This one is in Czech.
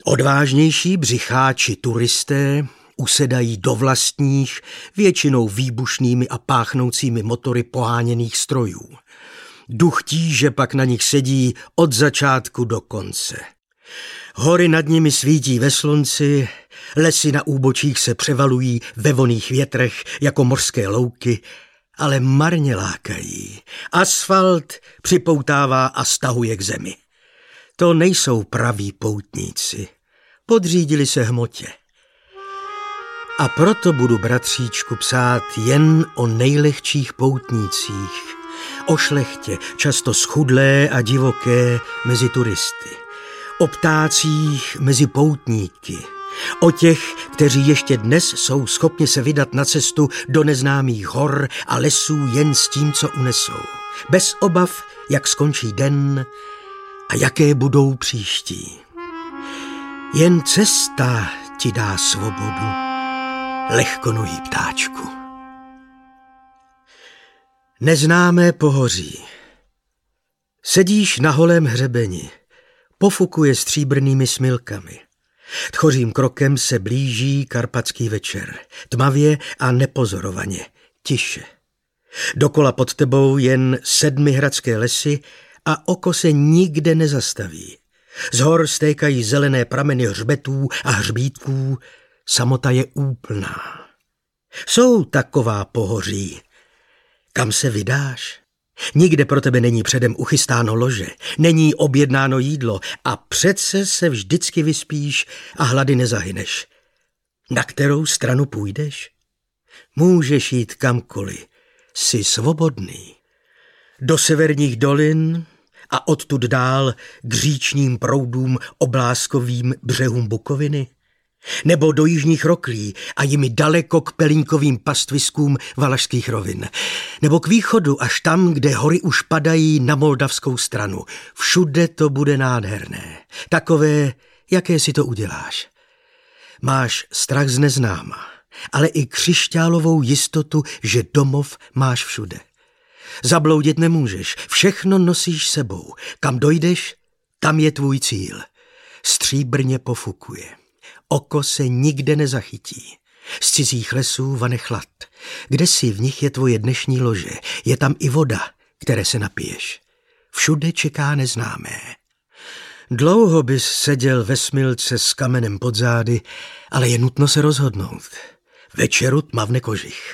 Odvážnější břicháči turisté usedají do vlastních, většinou výbušnými a páchnoucími motory poháněných strojů. Duch tíže pak na nich sedí od začátku do konce. Hory nad nimi svítí ve slunci, lesy na úbočích se převalují ve vonných větrech jako mořské louky, ale marně lákají. Asfalt připoutává a stahuje k zemi. To nejsou praví poutníci. Podřídili se hmotě. A proto budu, bratříčku, psát jen o nejlehčích poutnících, o šlechtě, často schudlé a divoké mezi turisty, o ptácích mezi poutníky, o těch, kteří ještě dnes jsou schopni se vydat na cestu do neznámých hor a lesů jen s tím, co unesou, bez obav, jak skončí den a jaké budou příští. Jen cesta ti dá svobodu, lehkonohý ptáčku. Neznámé pohoří. Sedíš na holém hřebeni, pofukuje stříbrnými smilkami. Tchořím krokem se blíží karpatský večer, tmavě a nepozorovaně, tiše. Dokola pod tebou jen sedmihradské lesy a oko se nikde nezastaví. Z hor stékají zelené prameny hřbetů a hřbítků, samota je úplná. Jsou taková pohoří. Kam se vydáš? Nikde pro tebe není předem uchystáno lože, není objednáno jídlo a přece se vždycky vyspíš a hlady nezahyneš. Na kterou stranu půjdeš? Můžeš jít kamkoliv, jsi svobodný. Do severních dolin a odtud dál k říčním proudům obláskovým břehům Bukoviny? Nebo do jižních roklí a jimi daleko k pelínkovým pastviskům Valašských rovin? Nebo k východu až tam, kde hory už padají na moldavskou stranu? Všude to bude nádherné. Takové, jaké si to uděláš. Máš strach z neznáma, ale i křišťálovou jistotu, že domov máš všude. Zabloudit nemůžeš, všechno nosíš sebou. Kam dojdeš, tam je tvůj cíl. Stříbrně pofukuje. Oko se nikde nezachytí. Z cizích lesů vane chlad. Kdesi v nich je tvoje dnešní lože. Je tam i voda, které se napiješ. Všude čeká neznámé. Dlouho bys seděl ve smilce s kamenem pod zády, ale je nutno se rozhodnout. Večeru tmavne kožich.